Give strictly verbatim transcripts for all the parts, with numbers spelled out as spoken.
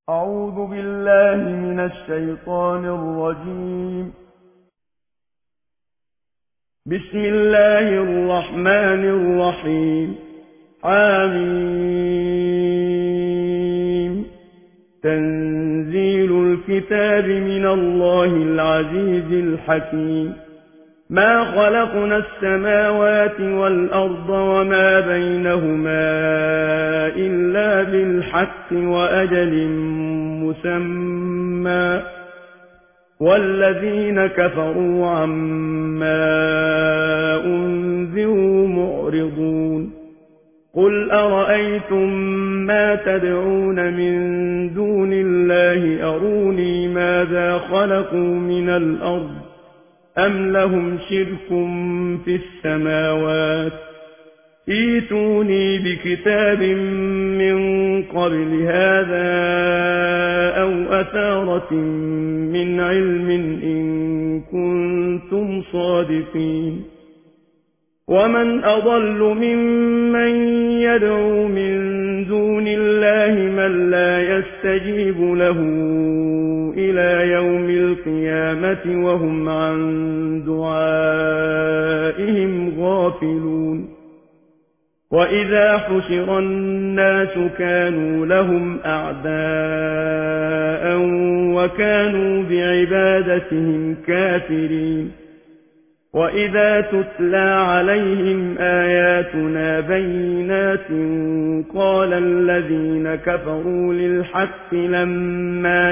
أعوذ بالله من الشيطان الرجيم. بسم الله الرحمن الرحيم. آمين. تنزيل الكتاب من الله العزيز الحكيم. ما خلقنا السماوات والأرض وما بينهما إلا بالحق وأجل مسمى، والذين كفروا عما أنذروا معرضون. قل أرأيتم ما تدعون من دون الله أروني ماذا خلقوا من الأرض أم لهم شرك في السماوات، ائتوني بكتاب من قبل هذا أو أثارة من علم إن كنتم صادقين. ومن أضل ممن يدعو من دون الله من لا يستجيب له إلى يوم القيامة وهم عن دعائهم غافلون. وإذا حشر الناس كانوا لهم أعداء وكانوا بعبادتهم كافرين. وإذا تتلى عليهم آياتنا بينات قال الذين كفروا للحق لما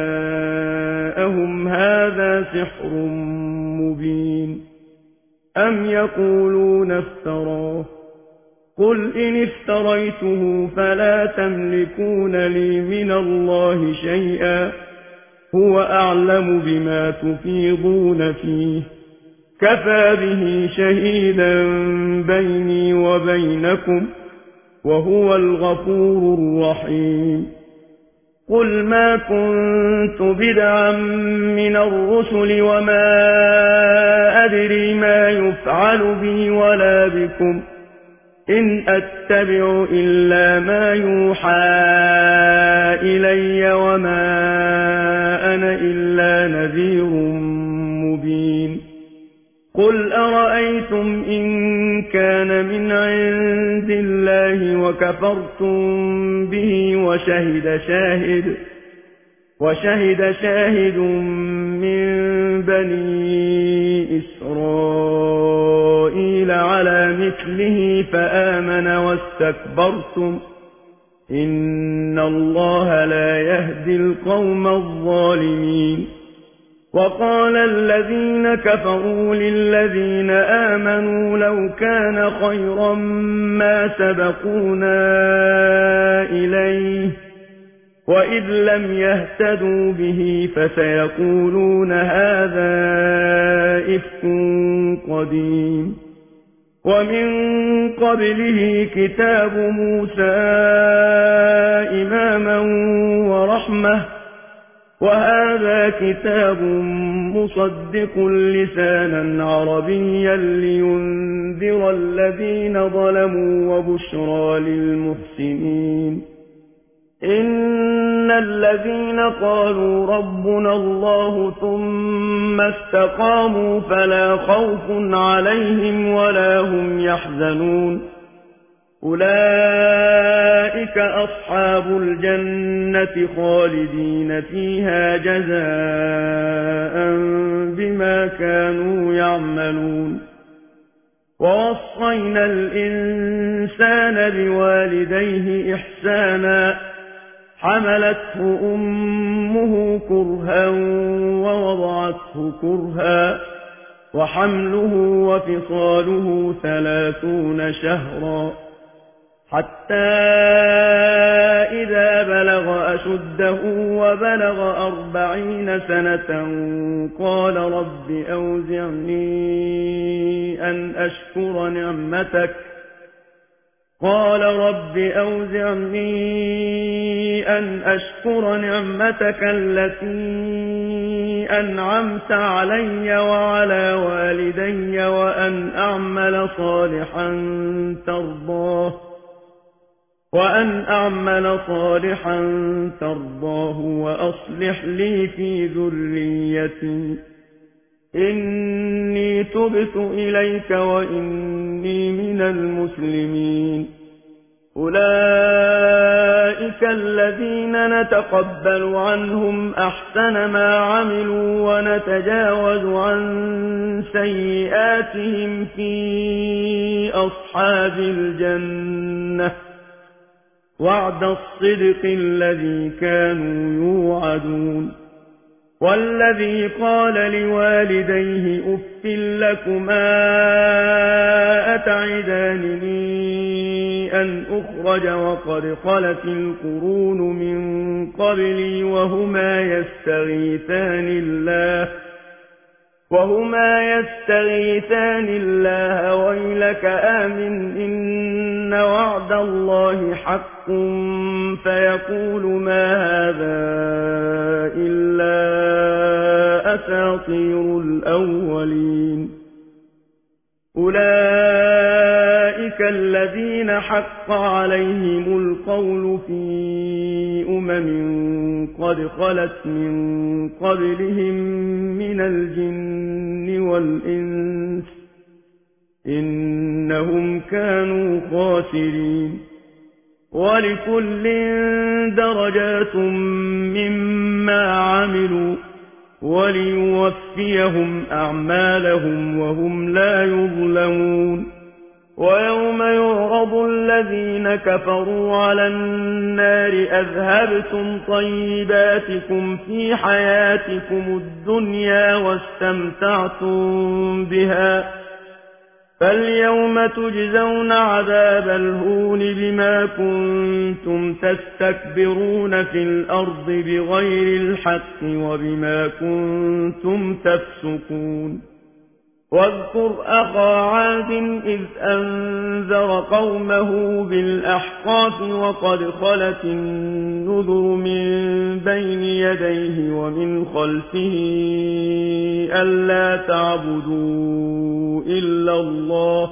جاءهم هذا سحر مبين. أم يقولون افتراه، قل إن افتريته فلا تملكون لي من الله شيئا، هو أعلم بما تفيضون فيه، كفى به شهيدا بيني وبينكم وهو الغفور الرحيم. قل ما كنت بدعا من الرسل وما أدري ما يفعل بي ولا بكم، إن أتبع إلا ما يوحى إلي وما أنا إلا نذير مبين. قل أرأيتم إن كان من عند الله وكفرتم به وشهد شاهد وشهد شاهد من بني إسرائيل على مثله فآمن واستكبرتم، إن الله لا يهدي القوم الظالمين. وقال الذين كفروا للذين آمنوا لو كان خيرا ما سبقونا إليه، وإذ لم يهتدوا به فسيقولون هذا إفك قديم. ومن قبله كتاب موسى إماما ورحمة، وهذا كتاب مصدق لسانا عربيا لينذر الذين ظلموا وبشرى للمحسنين. إن الذين قالوا ربنا الله ثم استقاموا فلا خوف عليهم ولا هم يحزنون، أولئك أصحاب الجنة خالدين فيها جزاء بما كانوا يعملون. ووصينا الإنسان بوالديه إحسانا، حملته أمه كرها ووضعته كرها، وحمله وفصاله ثلاثون شهرا، حتى إذا بلغ أشده وبلغ أربعين سنة قال رب أوزعني أن أشكر نعمتك قال رب أوزعني أن أشكر نعمتك التي أنعمت علي وعلى والدي وأن أعمل صالحا ترضاه وأن أعمل صالحا ترضاه وأصلح لي في ذريتي إني تبت إليك وإني من المسلمين أولئك الذين نتقبل عنهم أحسن ما عملوا ونتجاوز عن سيئاتهم في أصحاب الجنة وعد الصدق الذي كانوا يوعدون والذي قال لوالديه أف لكما أتعدانني أن أخرج وقد خلت القرون من قبلي وهما يستغيثان الله وهما يستغيثان الله ويلك آمن إن وعد الله حق فيقول ما هذا إلا أساطير الأولين أولئك الذين حق عليهم القول في أمم قد خلت من قبلهم من الجن والإنس إنهم كانوا خاسرين ولكل درجات مما عملوا وليوفيهم أعمالهم وهم لا يظلمون ويوم يعرض الذين كفروا على النار أذهبتم طيباتكم في حياتكم الدنيا واستمتعتم بها فاليوم تجزون عذاب الهون بما كنتم تستكبرون في الأرض بغير الحق وبما كنتم تفسقون واذكر أخا عاد إذ أنذر قومه بالأحقاف وقد خلت النذر من بين يديه ومن خلفه ألا تعبدوا إلا الله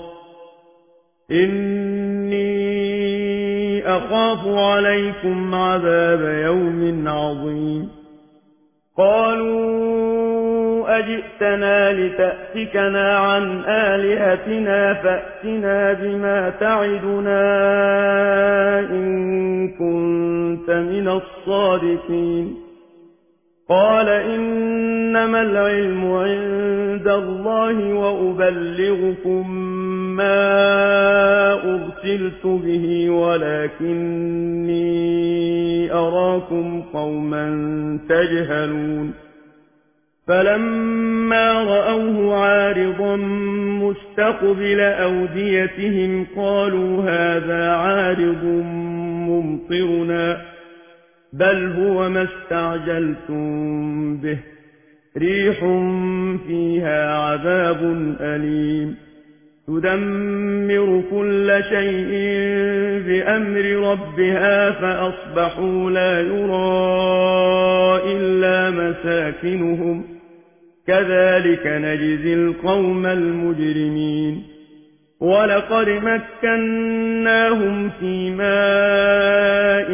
إني أخاف عليكم عذاب يوم عظيم قالوا أجئتنا لتأفكنا عن آلهتنا فأتنا بما تعدنا إن كنت من الصادقين قال إنما العلم عند الله وأبلغكم ما أرسلت به ولكني أراكم قوما تجهلون فلما رأوه عارضا مستقبل أوديتهم قالوا هذا عارض ممطرنا بل هو ما استعجلتم به ريح فيها عذاب أليم تدمر كل شيء بأمر ربها فأصبحوا لا يرى إلا مساكنهم كذلك نجزي القوم المجرمين ولقد مكناهم في ماء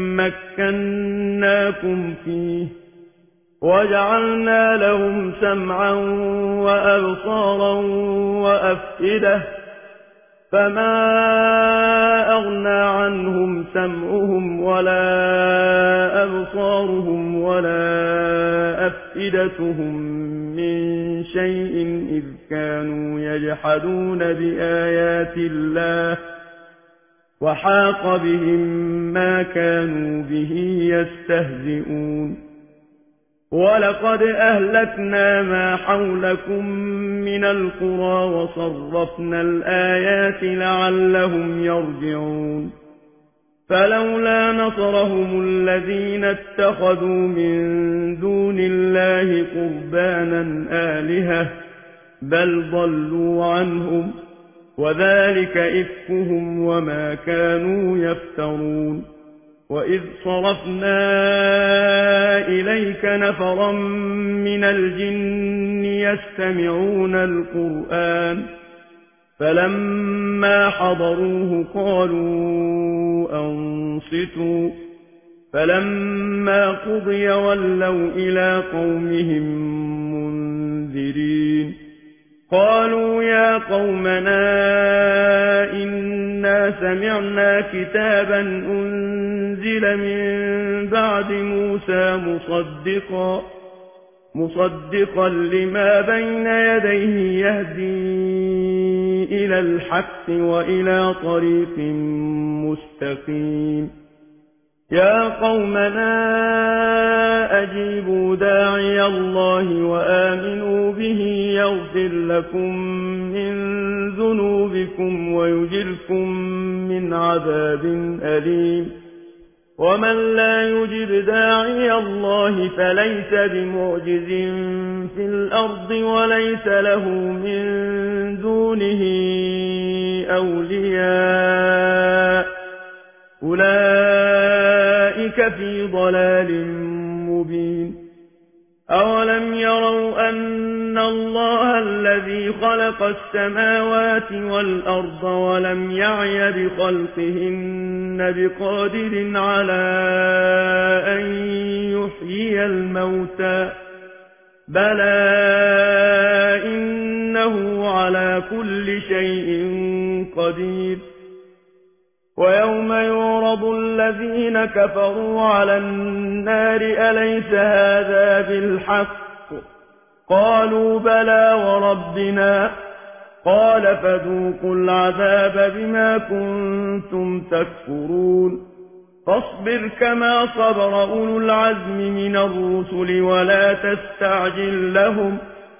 مكناكم فيه وجعلنا لهم سمعا وأبصارا وأفئدة فما أغنى عنهم سمعهم ولا أبصارهم ولا أفئدتهم من شيء إذ كانوا يجحدون بآيات الله وحاق بهم ما كانوا به يستهزئون ولقد أهلكنا ما حولكم من القرى وصرفنا الآيات لعلهم يرجعون فلولا نصرهم الذين اتخذوا من دون الله قربانا آلهة بل ضلوا عنهم وذلك إفكهم وما كانوا يفترون وإذ صرفنا إليك نفرا من الجن يستمعون القرآن فلما حضروه قالوا أنصتوا فلما قضي ولوا إلى قومهم منذرين قالوا يا قومنا إنا سمعنا كتابا أنزل من بعد موسى مصدقا مصدقا لما بين يديه يهدي إلى الحق وإلى طريق مستقيم يا قومنا أجيبوا داعي الله وآمنوا به يغفر لكم من ذنوبكم ويجركم من عذاب أليم ومن لا يجب داعي الله فليس بمعجز في الأرض وليس له من دونه أولياء أولئك في ضلال مبين أولم يروا أن الله الذي خلق السماوات والأرض ولم يعي بخلقهن بقادر على أن يحيي الموتى بلى إنه على كل شيء قدير ويوم يعرض الذين كفروا على النار أليس هذا بالحق قالوا بلى وربنا قال فذوقوا العذاب بما كنتم تكفرون فاصبر كما صبر أولو العزم من الرسل ولا تستعجل لهم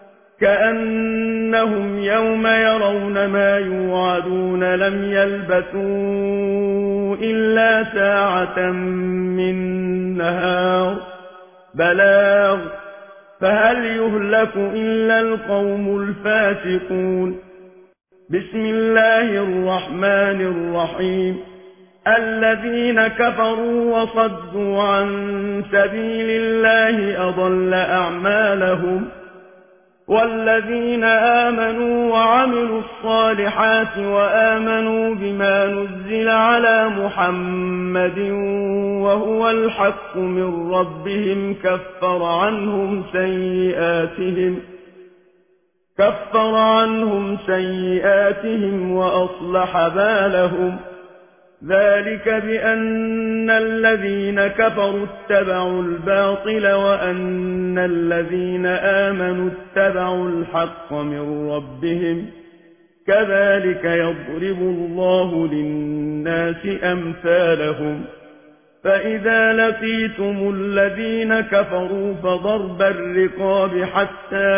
كأنهم يوم يرون ما يوعدون لم يلبثوا إلا ساعة من نهار بلاغ فهل يهلك إلا القوم الفاسقون بسم الله الرحمن الرحيم الذين كفروا وصدوا عن سبيل الله أضل أعمالهم والذين آمنوا وعملوا الصالحات وآمنوا بما نزل على محمد وهو الحق من ربهم كفر عنهم سيئاتهم كفر عنهم سيئاتهم وأصلح بالهم ذلك بأن الذين كفروا اتبعوا الباطل وأن الذين آمنوا اتبعوا الحق من ربهم كذلك يضرب الله للناس أمثالهم فإذا لقيتم الذين كفروا فضرب الرقاب حتى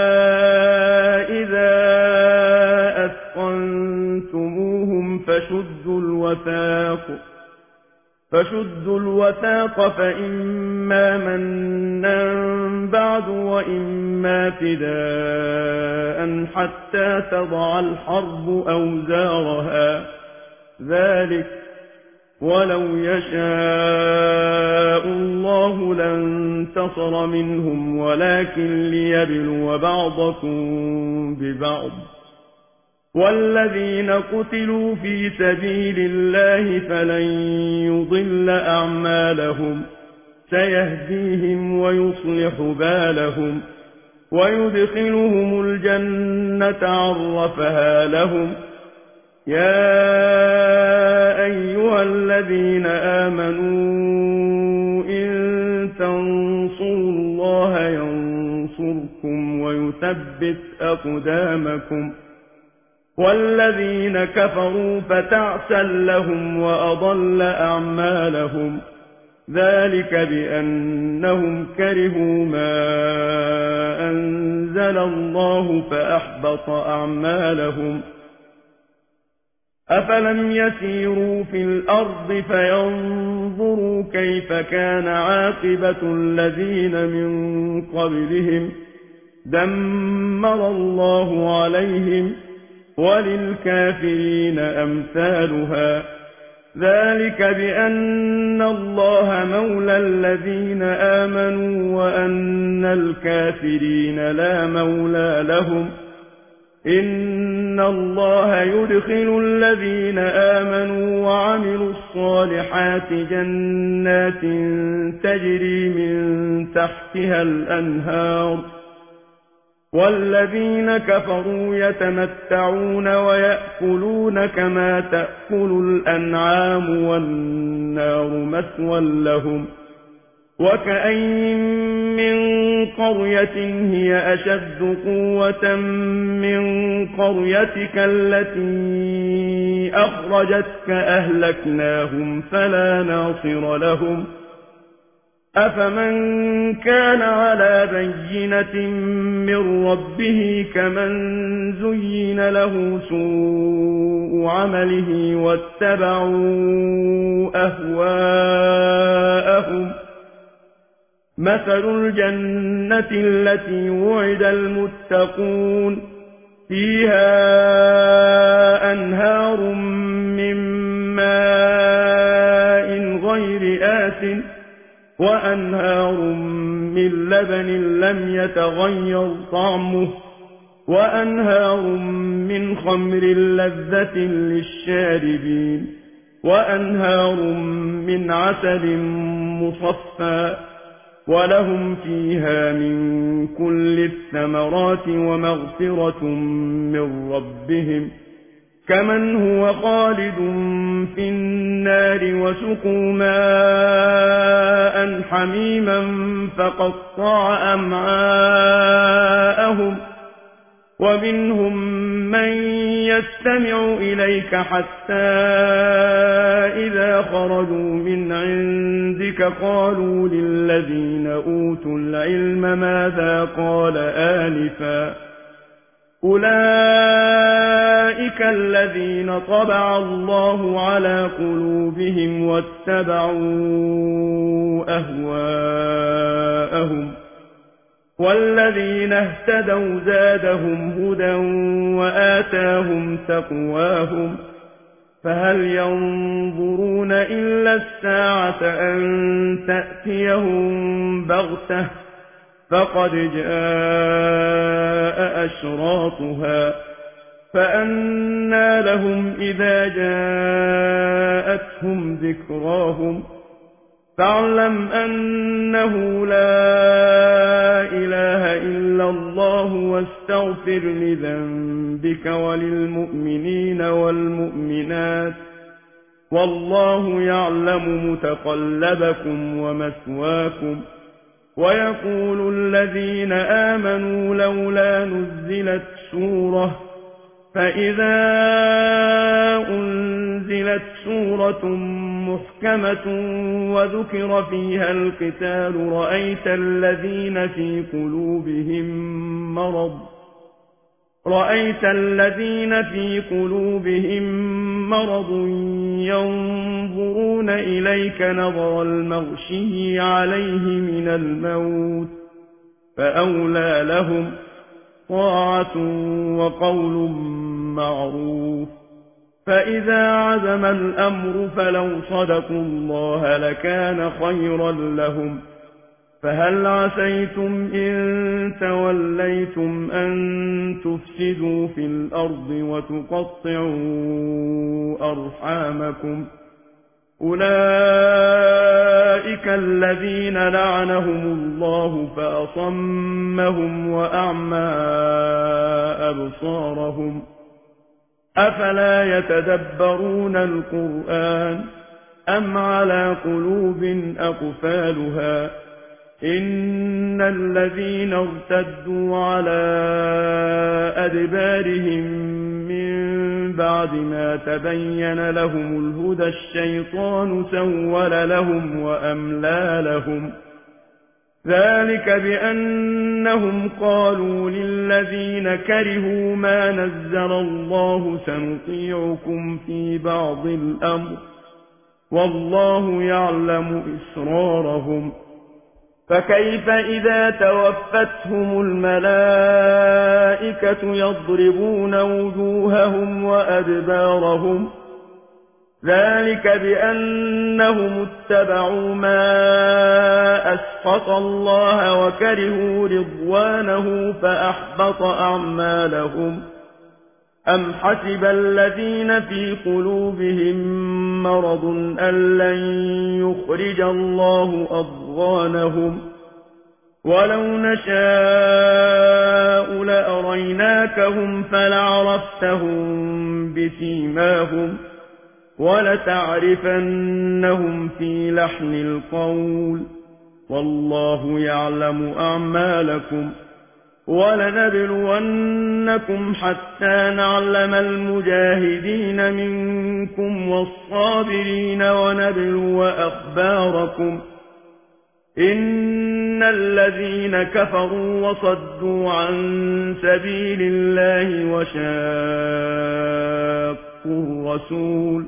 إذا أثقنتموهم فشدوا الوثاق فشدوا الوثاق فإما منا بعد وإما فداء حتى تضع الحرب أوزارها ذلك ولو يشاء الله لانتصر منهم ولكن ليبلو بعضكم ببعض والذين قتلوا في سبيل الله فلن يضل أعمالهم سيهديهم ويصلح بالهم ويدخلهم الجنة عرفها لهم يا أيها الذين آمنوا إن تنصروا الله ينصركم ويثبت أقدامكم والذين كفروا فتعسا لهم وأضل أعمالهم ذلك بأنهم كرهوا ما أنزل الله فأحبط أعمالهم أفلم يسيروا في الأرض فينظروا كيف كان عاقبة الذين من قبلهم دمر الله عليهم وللكافرين أمثالها ذلك بأن الله مولى الذين آمنوا وأن الكافرين لا مولى لهم إن الله يدخل الذين آمنوا وعملوا الصالحات جنات تجري من تحتها الأنهار والذين كفروا يتمتعون ويأكلون كما تأكل الأنعام والنار مثوى لهم وكأين من قرية هي أشد قوة من قريتك التي أخرجتك أهلكناهم فلا ناصر لهم أفمن كان على بينة من ربه كمن زين له سوء عمله واتبعوا أهواءهم مثل الجنة التي وعد المتقون فيها أنهار من ماء غير آسن وأنهار من لبن لم يتغير طعمه وأنهار من خمر لذة للشاربين وأنهار من عسل مصفى ولهم فيها من كل الثمرات ومغفرة من ربهم كمن هو خالد في النار وسقوا ماء حميما فقطع أمعاءهم ومنهم من يستمع إليك حتى إذا خرجوا من عندك قالوا للذين أوتوا العلم ماذا قال آنفا أولئك الذين طبع الله على قلوبهم واتبعوا أهواءهم والذين اهتدوا زادهم هدى وآتاهم تقواهم فهل ينظرون إلا الساعة أن تأتيهم بغتة فقد جاء أشراطها فأنى لهم إذا جاءتهم ذكراهم فاعلم أنه لا إله إلا الله واستغفر لذنبك وللمؤمنين والمؤمنات والله يعلم متقلبكم ومثواكم ويقول الذين آمنوا لولا نزلت سورة فإذا أنزلت سورة محكمة وذكر فيها القتال رأيت الذين في قلوبهم مرض رأيت الذين في قلوبهم مرض ينظرون إليك نظر المغشي عليه من الموت فأولى لهم طاعة وقول معروف فإذا عزم الأمر فلو صدقوا الله لكان خيرا لهم فهل عسيتم إن توليتم أن تفسدوا في الأرض وتقطعوا أرحامكم أولئك الذين لعنهم الله فأصمهم وأعمى أبصارهم أفلا يتدبرون القرآن أم على قلوب أقفالها إن الذين ارتدوا على أدبارهم من بعد ما تبين لهم الهدى الشيطان سول لهم وأملى لهم ذلك بأنهم قالوا للذين كرهوا ما نزل الله سنطيعكم في بعض الأمر والله يعلم إسرارهم فكيف إذا توفتهم الملائكة يضربون وجوههم وأدبارهم ذلك بأنهم اتبعوا ما أسخط الله وكرهوا رضوانه فأحبط أعمالهم أم حسب الذين في قلوبهم مرض أن لن يخرج الله أضغانهم ولو نشاء لأريناكهم فلعرفتهم بسيماهم ولتعرفنهم في لحن القول والله يعلم أعمالكم ولنبلونكم حتى نعلم المجاهدين منكم والصابرين ونبلو أخباركم إن الذين كفروا وصدوا عن سبيل الله وشاقوا الرسول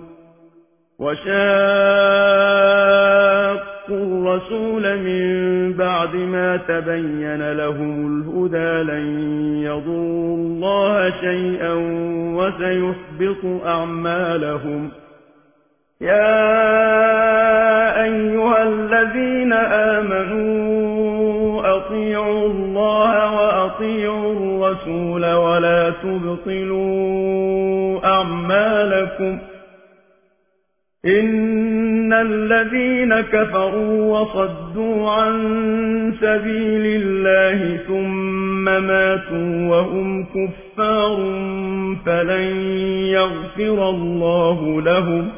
وشاقوا الرسول من بعد ما تبين لهم الهدى لن يضروا الله شيئا وسيحبط أعمالهم يا أيها الذين آمنوا أطيعوا الله وأطيعوا الرسول ولا تبطلوا أعمالكم إن الذين كفروا وصدوا عن سبيل الله ثم ماتوا وهم كفار فلن يغفر الله لهم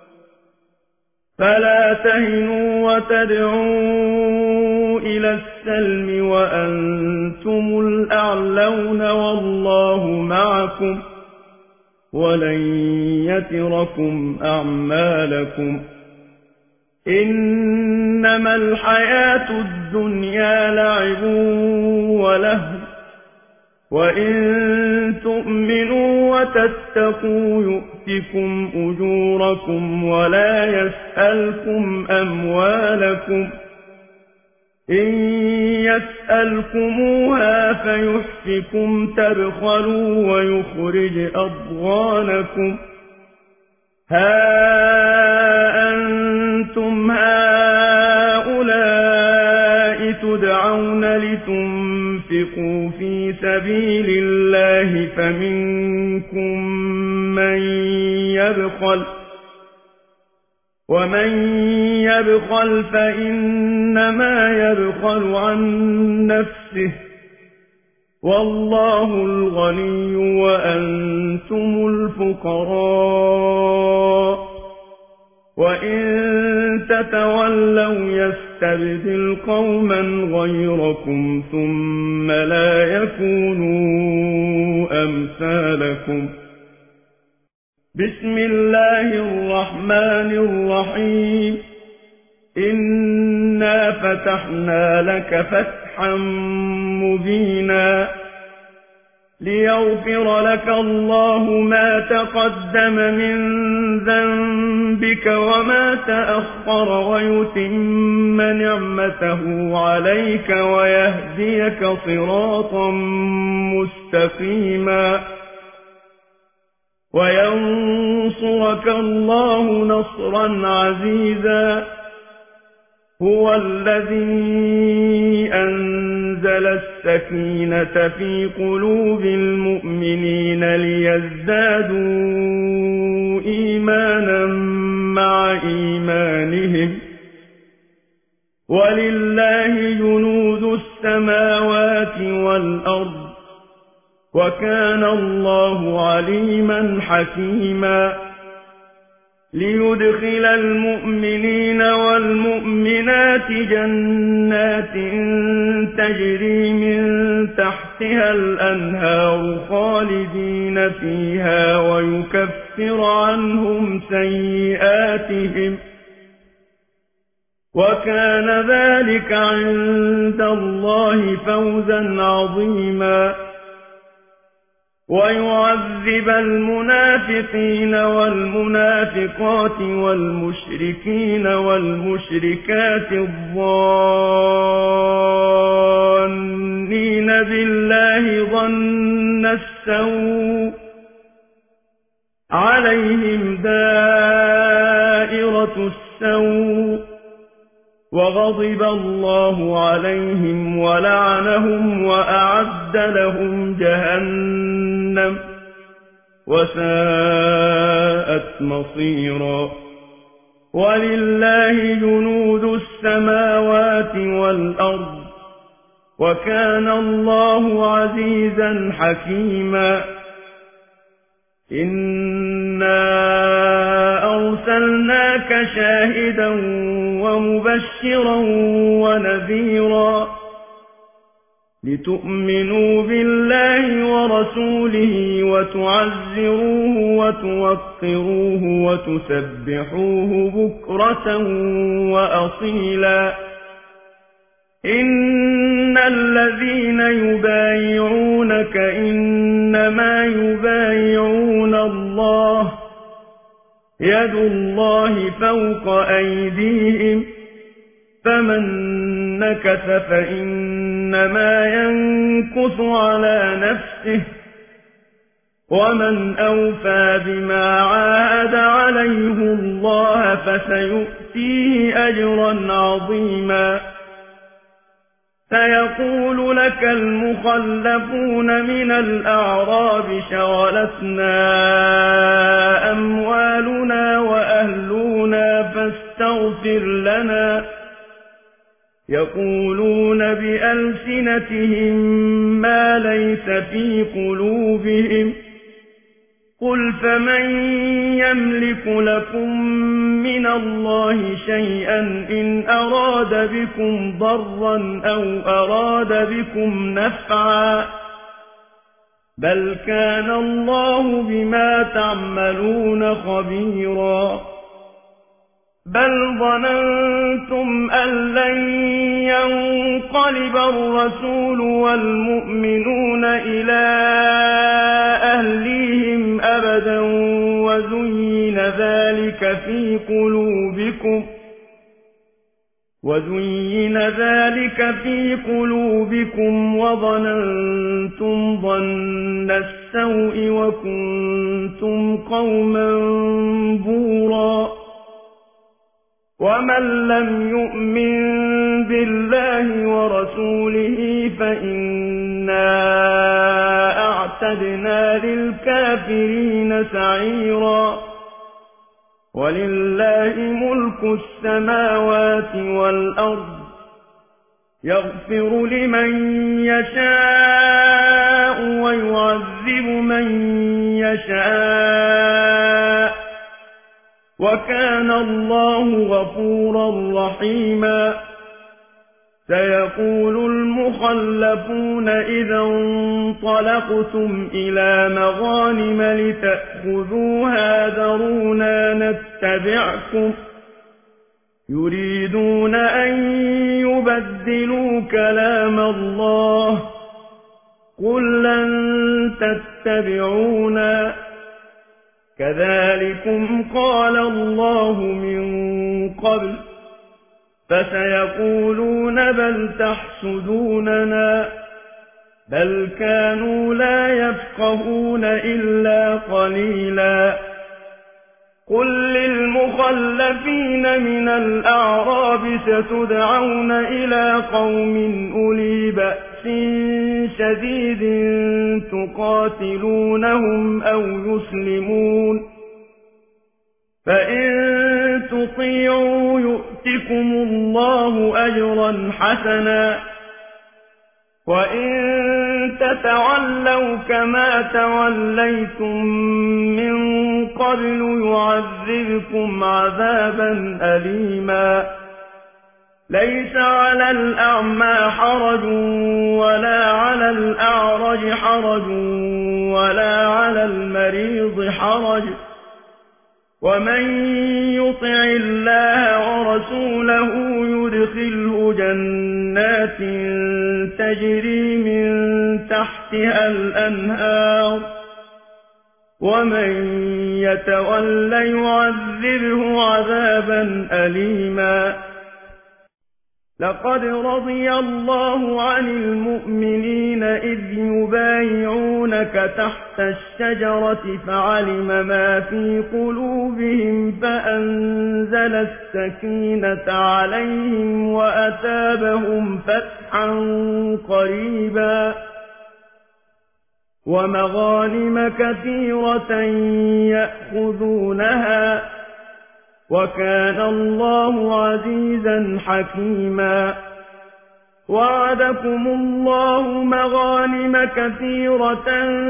فلا تهنوا وتدعوا إلى السلم وأنتم الأعلون والله معكم ولن يتركم أعمالكم إنما الحياة الدنيا لعب ولهو وإن تؤمنوا وتتقوا يؤتكم أجوركم ولا يسألكم أموالكم إن يسألكموها فيحفكم تبخلوا ويخرج أضغانكم ها أنتم هؤلاء تدعون لتنفقوا في سبيل الله فمنكم من يبخل ومن يبخل فإنما يبخل عن نفسه والله الغني وأنتم الفقراء وإن تتولوا يستبدل قوما غيركم ثم لا يكونوا أمثالكم بسم الله الرحمن الرحيم إنا فتحنا لك فتحا مبينا ليغفر لك الله ما تقدم من ذنبك وما تأخر ويتم نعمته عليك ويهديك صراطا مستقيما وينصرك الله نصرا عزيزا هو الذي أنزل السكينة في قلوب المؤمنين ليزدادوا إيمانا مع إيمانهم ولله جنود السماوات والأرض وكان الله عليما حكيما ليدخل المؤمنين والمؤمنات جنات تجري من تحتها الأنهار خالدين فيها ويكفر عنهم سيئاتهم وكان ذلك عند الله فوزا عظيما ويعذب المنافقين والمنافقات والمشركين والمشركات الظانين بالله ظن السوء عليهم دائرة السوء وغضب الله عليهم ولعنهم وأعد لهم جهنم وساءت مصيرا ولله جنود السماوات والأرض وكان الله عزيزا حكيما إنا أرسلناك شاهدا ومبشرا ونذيرا لتؤمنوا بالله ورسوله وتعزروه وتوقروه وتسبحوه بكرة وأصيلا إن الذين يبايعونك إنما يبايعون الله يد الله فوق أيديهم فمن نكث فإنما ينكث على نفسه ومن أوفى بما عاهد عليه الله فسيؤتيه أجرا عظيما سيقول لك المخلفون من الأعراب شغلتنا أموالنا وأهلنا فاستغفر لنا يقولون بألسنتهم ما ليس في قلوبهم قل فمن يملك لكم من الله شيئا إن أراد بكم ضرا أو أراد بكم نفعا بل كان الله بما تعملون خبيرا بل ظننتم أن لن ينقلب الرسول والمؤمنون إلى أهليهم أبدا وزين ذلك في قلوبكم وزين ذلك في قلوبكم وظننتم ظن السوء وكنتم قوما بورا ومن لم يؤمن بالله ورسوله فإنا أعتدنا للكافرين سعيرا ولله ملك السماوات والأرض يغفر لمن يشاء ويعذب من يشاء وكان الله غفورا رحيما سيقول المخلفون إذا انطلقتم إلى مغانم لتأخذوها ذرونا نتبعكم يريدون أن يبدلوا كلام الله قل لن تتبعونا كذلكم قال الله من قبل فسيقولون بل تحسدوننا بل كانوا لا يفقهون إلا قليلا قل للمخلفين من الأعراب ستدعون إلى قوم أولي بأس شديد تقاتلونهم أو يسلمون فإن تطيعوا يؤتكم الله أجرا حسنا وإن تتولوا كما توليتم من قبل يعذبكم عذابا أليما ليس على الأعمى حرج ولا على الأعرج حرج ولا على المريض حرج ومن يطع الله ورسوله يدخله جنات تجري من تحتها الأنهار ومن يتول يعذبه عذابا أليما لقد رضي الله عن المؤمنين إذ يبايعونك تحت الشجرة فعلم ما في قلوبهم فأنزل السكينة عليهم وأتابهم فتحا قريبا ومغانم كثيرة يأخذونها وكان الله عزيزا حكيما وعدكم الله مغانم كثيرة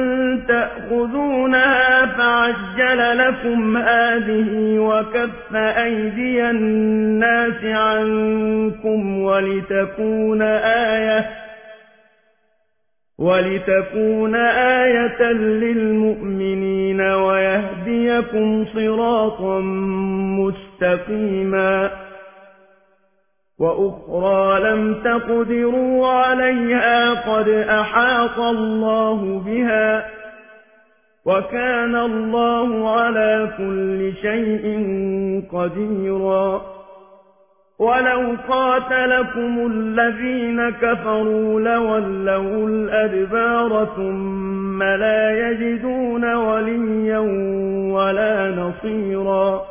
تأخذونها فعجل لكم هذه وكف أيدي الناس عنكم ولتكون آية ولتكون آية للمؤمنين ويهديكم صراطا مستقيما وأخرى لم تقدروا عليها قد أحاط الله بها وكان الله على كل شيء قديرا ولو قاتلكم الذين كفروا لولوا الأدبار ثم لا يجدون وليا ولا نصيرا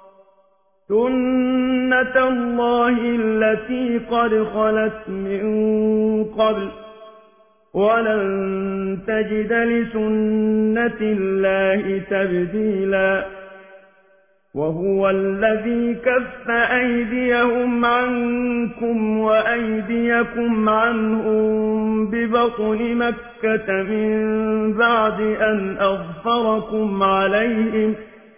سنة الله التي قد خلت من قبل ولن تجد لسنة الله تبديلا وهو الذي كف أيديهم عنكم وأيديكم عنهم ببطن مكة من بعد أن أظفركم عليهم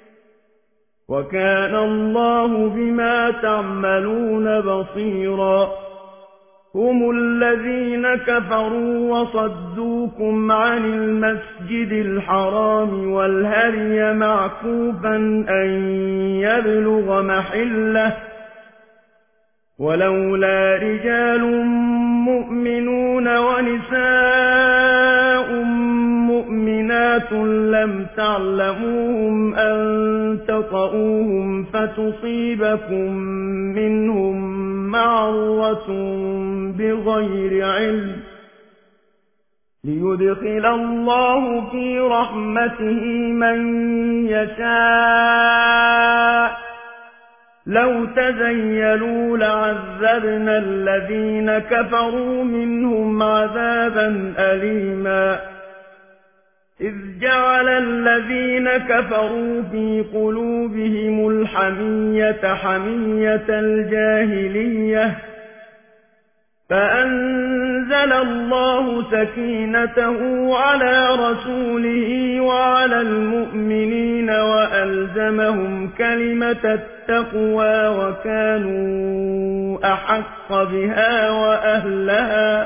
وكان الله بما تعملون بصيرا هم الذين كفروا وصدوكم عن المسجد الحرام والهدي معكوفا أن يبلغ محله ولولا رجال مؤمنون ونساء مؤمنات لم تعلموهم أن تطؤوهم فتصيبكم منهم معرة بغير علم ليدخل الله في رحمته من يشاء لو تزيلوا لعذبنا الذين كفروا منهم عذابا أليما إذ جعل الذين كفروا في قلوبهم الحمية حمية الجاهلية فأنزل الله سكينته على رسوله وعلى المؤمنين وألزمهم كلمة التقوى وكانوا أحق بها وأهلها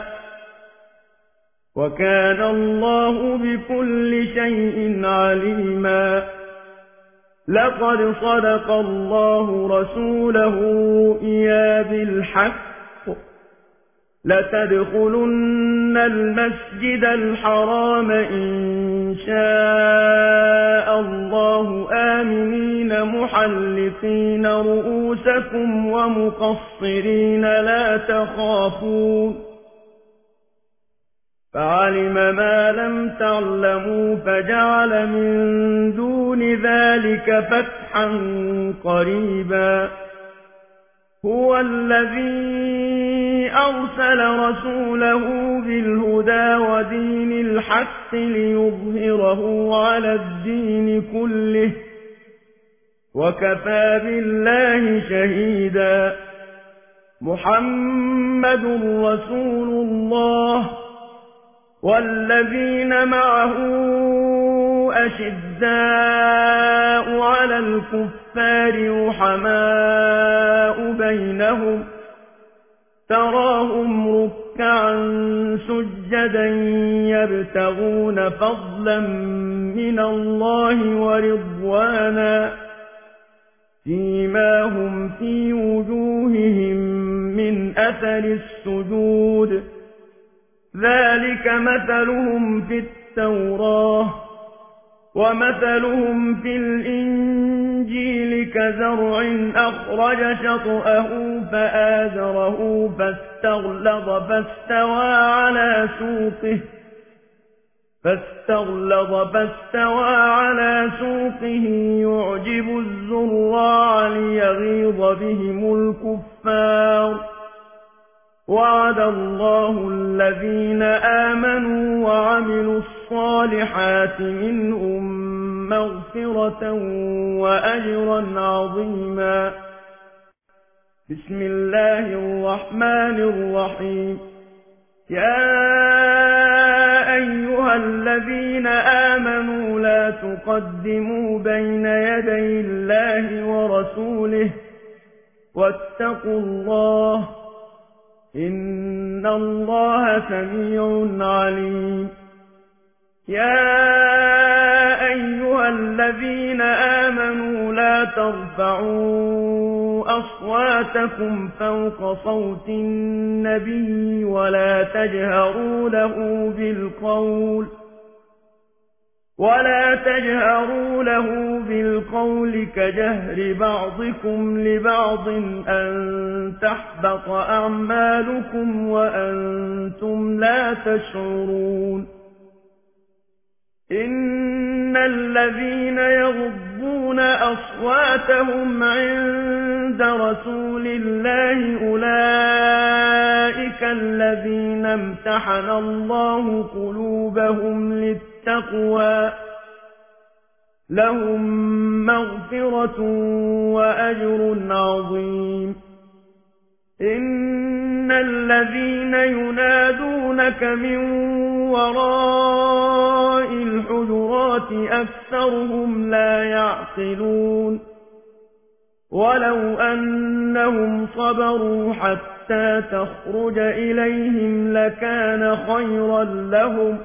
وكان الله بكل شيء عليما لقد صدق الله رسوله الرؤيا بالحق لتدخلن المسجد الحرام إن شاء الله آمنين محلقين رؤوسكم ومقصرين لا تخافون فعلم ما لم تعلموا فجعل من دون ذلك فتحا قريبا هو الذي أرسل رسوله بالهدى ودين الحق ليظهره على الدين كله وكفى بالله شهيدا محمد رسول الله والذين معه أشداء على الكفار رحماء بينهم تراهم ركعا سجدا يبتغون فضلا من الله ورضوانا فيماهم في وجوههم من أثر السجود ذلك مثلهم في التوراة ومثلهم في الإنجيل كزرع أخرج شطأه فآزره فاستغلظ فاستوى على سوقه فاستغلظ فاستوى على سوقه يعجب الزراع ليغيظ بهم الكفار وعد الله الذين آمنوا وعملوا الصالحات الصالحات منهم مغفرة وأجرا عظيما. بسم الله الرحمن الرحيم. يا أيها الذين آمنوا لا تقدموا بين يدي الله ورسوله واتقوا الله إن الله سميع عليم. يا أيها الذين آمنوا لا ترفعوا أصواتكم فوق صوت النبي ولا تجهروا له بالقول ولا تجهروا له بالقول كجهر بعضكم لبعض أن تحبط أعمالكم وأنتم لا تشعرون. إن الذين يغضون أصواتهم عند رسول الله أولئك الذين امتحن الله قلوبهم للتقوى لهم مغفرة وأجر عظيم. إن الذين ينادونك من وراء الحجرات أكثرهم لا يعقلون. ولو أنهم صبروا حتى تخرج إليهم لكان خيرا لهم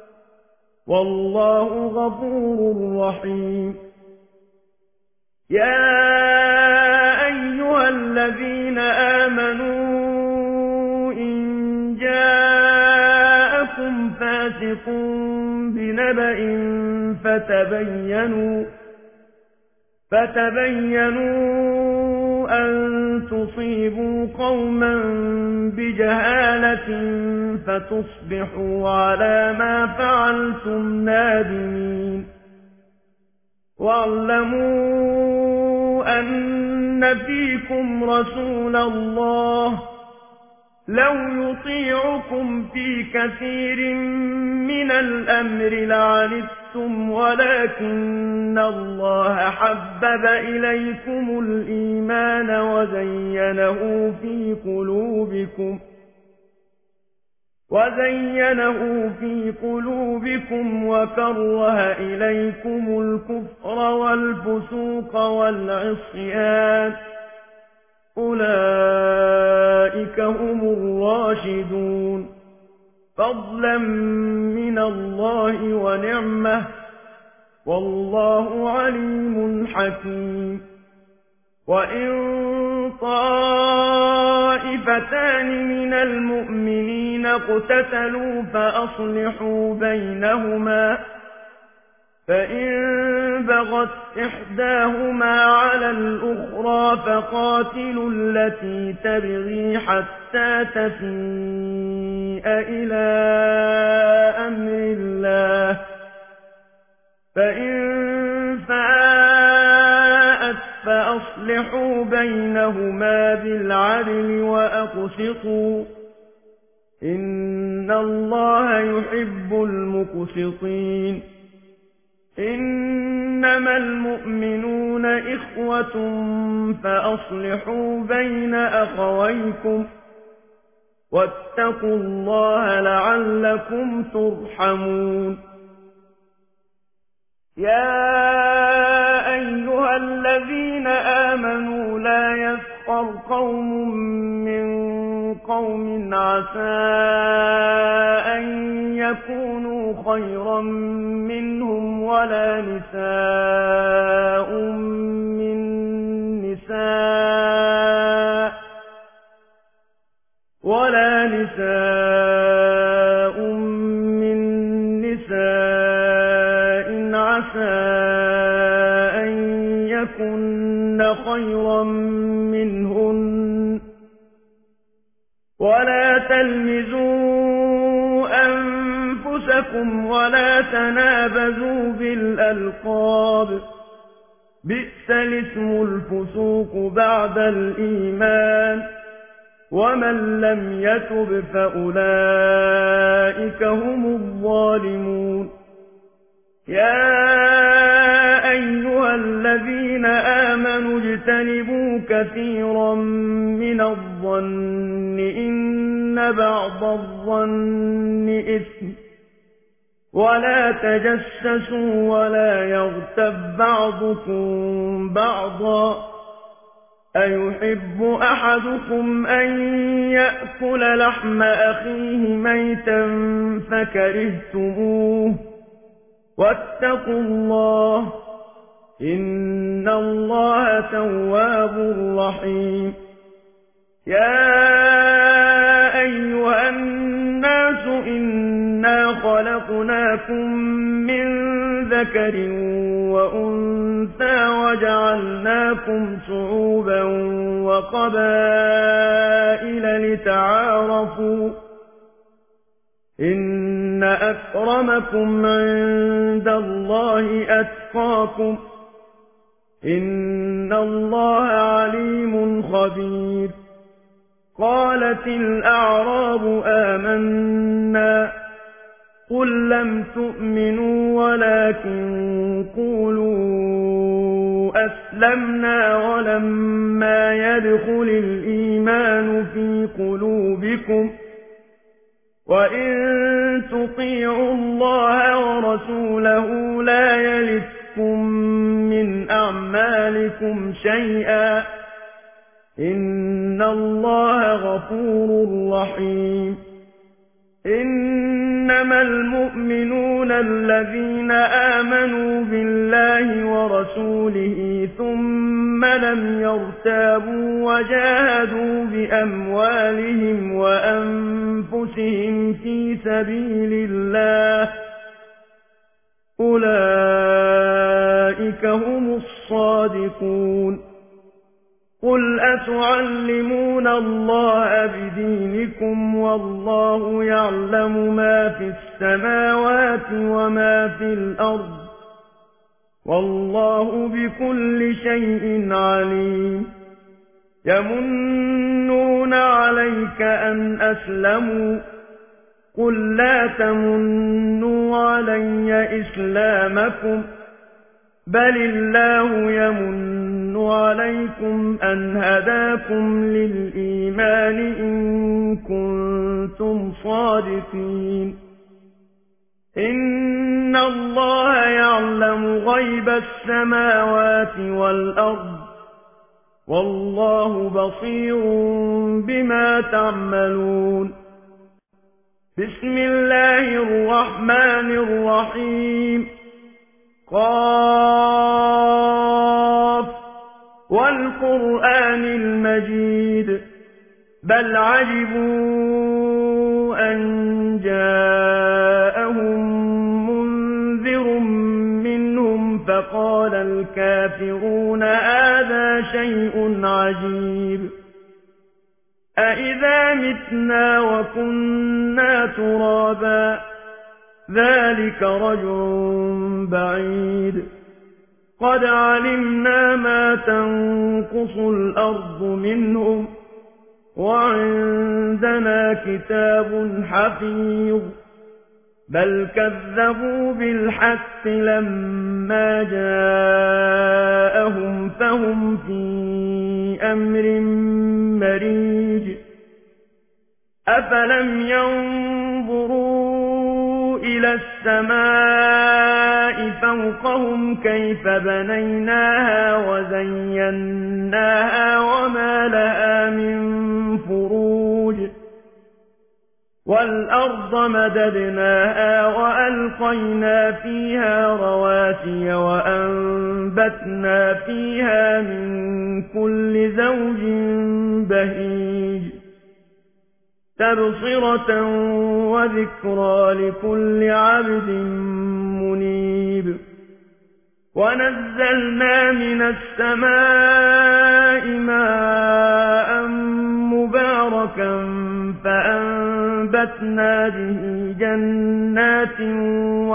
والله غفور رحيم. يا أيها الذين آمنوا إن جاءكم فاسق بنبأ فتبينوا فتبينوا أن تصيبوا قوما بجهالة فتصبحوا على ما فعلتم نادمين. واعلموا أن فيكم رسول الله لو يطيعكم في كثير من الأمر لعنتم ولكن الله حبب إليكم الإيمان وزينه في قلوبكم وزينه في قلوبكم وكره إليكم الكفر والفسوق والعصيان أولئك هم الراشدون فضلا من الله ونعمة والله عليم حكيم. وإن طائفتان من المؤمنين اقتتلوا فأصلحوا بينهما فإن بغت إحداهما على الأخرى فقاتلوا التي تبغي حتى تفيء إلى أمر الله فإن فاءت فأصلحوا بينهما بالعدل وأقسطوا إن الله يحب المقسطين. إنما المؤمنون إخوة فأصلحوا بين أخويكم واتقوا الله لعلكم ترحمون. يا أيها الذين آمنوا لا يسخر قوم من قوم عسى أن يكونوا خيرا منهم ولا نساء من نساء ولا نساء من نساء عسى أن يكن خيرا منهن ولا تلمزوا أنفسكم ولا تنابزوا بالألقاب بئس الاسم الفسوق بعد الإيمان ومن لم يتب فأولئك هم الظالمون يا أيها الذين آمنوا اجتنبوا كثيرا من الظن إن بعض الظن إثم ولا تجسسوا ولا يغتب بعضكم بعضا أيحب أحدكم أن يأكل لحم أخيه ميتا فكرهتموه واتقوا الله إن الله تواب رحيم يا أيها الناس إنا خلقناكم من ذكر وأنثى وجعلناكم شعوبا وقبائل لتعارفوا إن أكرمكم عند الله أتقاكم إن الله عليم خبير قالت الأعراب آمنا قل لم تؤمنوا ولكن قولوا أسلمنا ولما يدخل الإيمان في قلوبكم وإن تطيعوا الله ورسوله لا يلتكم من أعمالكم شيئا إن الله غفور رحيم إنما المؤمنون الذين آمنوا بالله ورسوله ثم لم يرتابوا وجاهدوا بأموالهم وأنفسهم في سبيل الله أولئك هم الصادقون قل أتعلمون الله بدينكم والله يعلم ما في السماوات وما في الأرض والله بكل شيء عليم يمنون عليك أن أسلموا قل لا تمنوا علي إسلامكم بل الله يمن عليكم أن هداكم للإيمان إن كنتم صادقين إن الله يعلم غيب السماوات والأرض والله بصير بما تعملون بسم الله الرحمن الرحيم قاف والقرآن المجيد بل عجبوا أن جاءهم منذر منهم فقال الكافرون هذا شيء عجيب أإذا متنا وكنا ترابا ذلك رجل بعيد قد علمنا ما تنقص الأرض منهم وعندنا كتاب حفيظ بل كذبوا بالحق لما جاءهم فهم في أمر مريج أفلم ينظروا إلى السماء فوقهم كيف بنيناها وزيناها وما لها من فروج والأرض مددناها وألقينا فيها رواسي وأنبتنا فيها من كل زوج بهيج تبصرة وذكرى لكل عبد منيب ونزلنا من السماء ماء مباركا فأنبتنا به جنات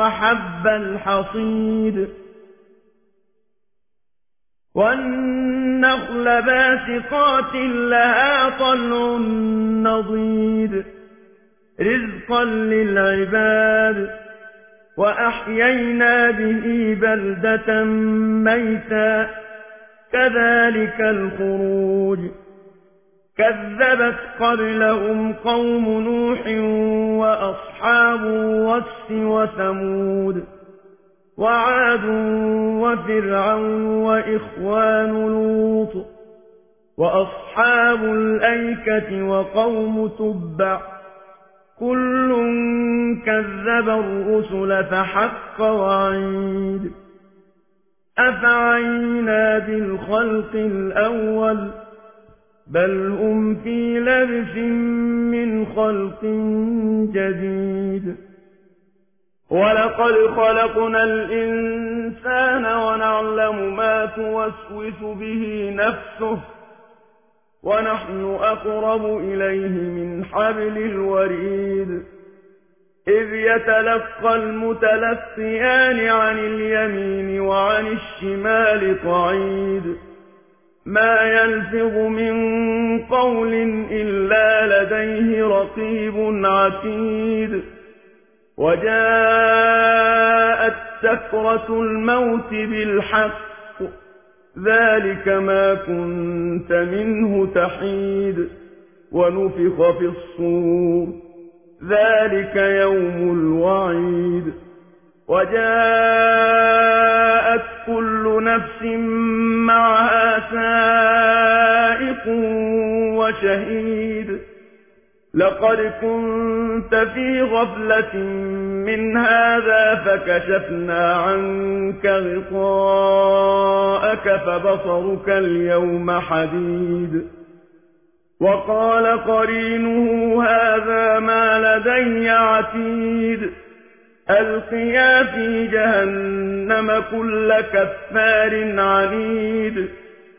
وحب الحصيد والنخل والنخل باسقات لها طلع نضيد رزقا للعباد وأحيينا به بلدة ميتا كذلك الخروج كذبت قبلهم قوم نوح وأصحاب الرس وثمود وعاد وفرعون وإخوان لوط وأصحاب الأيكة وقوم تبع كل كذب الرسل فحق وعيد أفعينا بالخلق الأول بل هم في لبس من خلق جديد ولقد خلقنا الإنسان ونعلم ما توسوس به نفسه ونحن أقرب إليه من حبل الوريد إذ يتلقى المتلقيان عن اليمين وعن الشمال قعيد ما يلفظ من قول إلا لديه رقيب عتيد وجاءت سكرة الموت بالحق ذلك ما كنت منه تحيد ونفخ في الصور ذلك يوم الوعيد وجاءت كل نفس معها سائق وشهيد لقد كنت في غفلة من هذا فكشفنا عنك غطاءك فبصرك اليوم حديد وقال قرينه هذا ما لدي عتيد ألقيا في جهنم كل كفار عنيد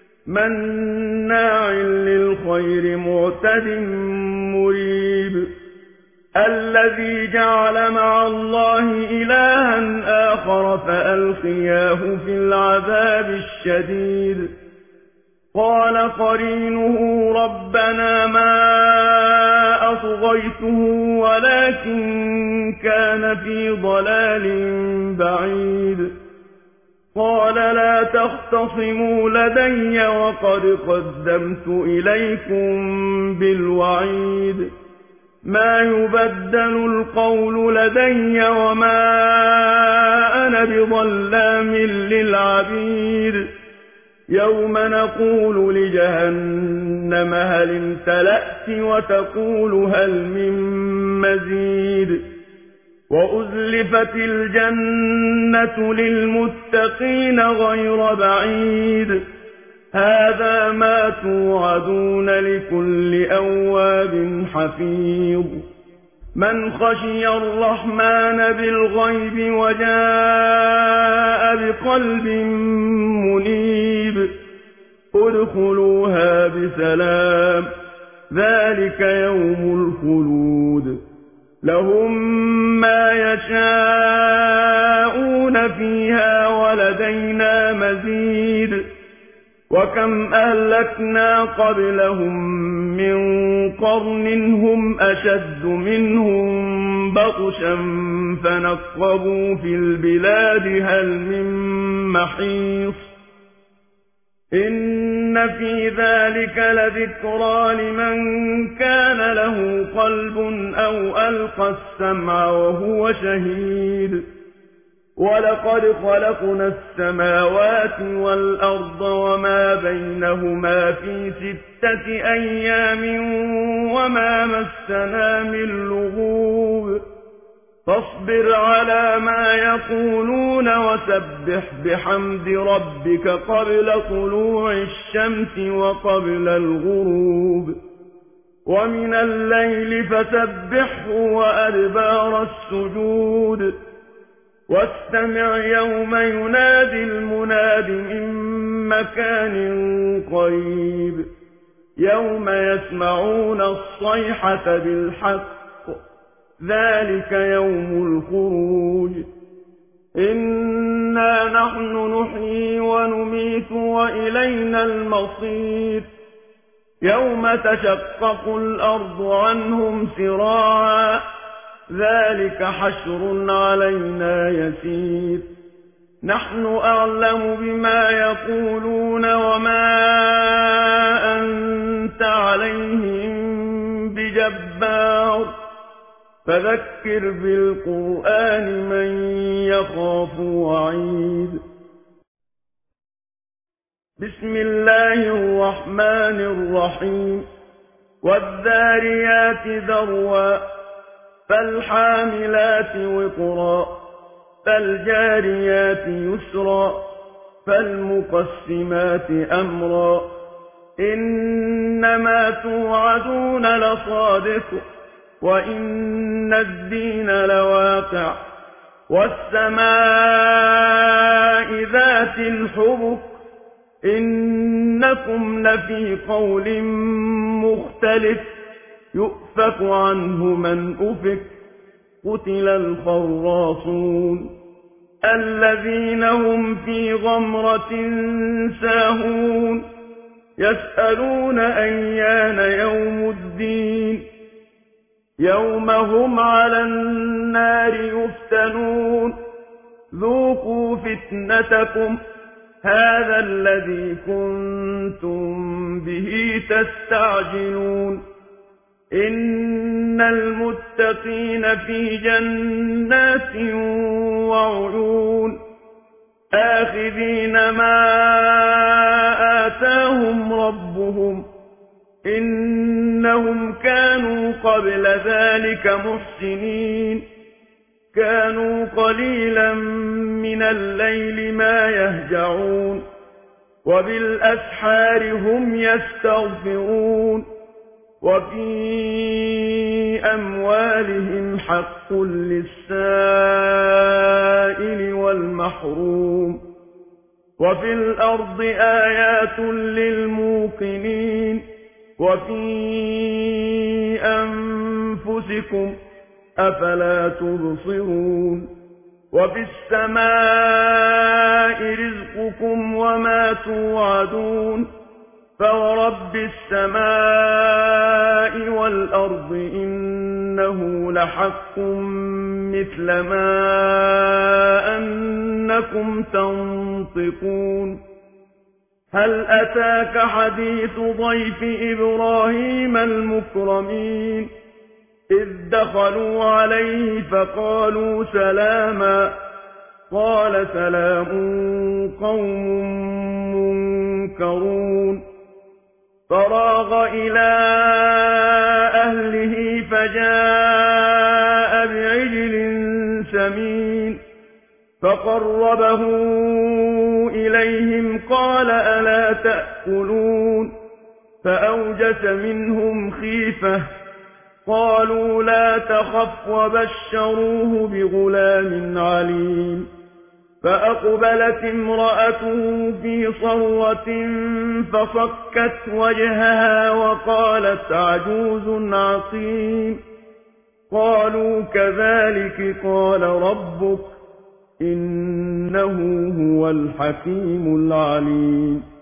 مناع للخير معتد مريب الذي جعل مع الله إلها آخر فألقياه في العذاب الشديد قال قرينه ربنا ما أطغيته ولكن كان في ضلال بعيد قال لا تختصموا لدي وقد قدمت إليكم بالوعيد ما يبدل القول لدي وما أنا بظلام للعبيد يوم نقول لجهنم هل امتلأت وتقول هل من مزيد وأزلفت الجنة للمتقين غير بعيد هذا ما توعدون لكل أواب حفيظ من خشي الرحمن بالغيب وجاء بقلب منيب ادخلوها بسلام ذلك يوم الخلود لهم ما يشاءون فيها ولدينا مزيد وكم أهلكنا قبلهم من قرن هم أشد منهم بطشا فنقبوا في البلاد هل من محيص إن في ذلك لذكرى لمن كان له قلب أو ألقى السمع وهو شهيد ولقد خلقنا السماوات والأرض وما بينهما في ستة أيام وما مسنا من لغوب فاصبر على ما يقولون وسبح بحمد ربك قبل طلوع الشمس وقبل الغروب ومن الليل فسبحه وأدبار السجود واستمع يوم ينادي المناد من مكان قريب يوم يسمعون الصيحة بالحق ذلك يوم الخروج إنا نحن نحيي ونميت وإلينا المصير يوم تشقق الأرض عنهم سراعا ذلك حشر علينا يسير نحن أعلم بما يقولون وما أنت عليهم بجبار فذكر بالقرآن من يخاف وعيد بسم الله الرحمن الرحيم والذاريات ذروا فالحاملات وقرا فالجاريات يسرا فالمقسمات أمرا إنما توعدون لصادق وإن الدين لواقع والسماء ذات الحبك إنكم لفي قول مختلف يؤفك عنه من أفك قتل الخراصون الذين هم في غمرة ساهون يسألون أيان يوم الدين يوم هم على النار يفتنون ذوقوا فتنتكم هذا الذي كنتم به تستعجلون إن المتقين في جنات وعيون آخذين ما آتاهم ربهم إنهم كانوا قبل ذلك محسنين كانوا قليلا من الليل ما يهجعون وبالأسحار هم يستغفرون وفي أموالهم حق للسائل والمحروم وفي الأرض آيات للموقنين وفي أنفسكم أفلا تبصرون وفي السماء رزقكم وما توعدون فورب السماء والأرض إنه لحق مثل ما أنكم تنطقون هل أتاك حديث ضيف إبراهيم المكرمين إذ دخلوا عليه فقالوا سلاما قال سلام قوم منكرون فراغ إلى أهله فجاء بعجل سمين فقربه إليهم قال ألا تأكلون فأوجس منهم خيفة قالوا لا تخف وبشروه بغلام عليم فأقبلت امرأته في صرة فصكت وجهها وقالت عجوز عقيم قالوا كذلك قال ربك إنه هو الحكيم العليم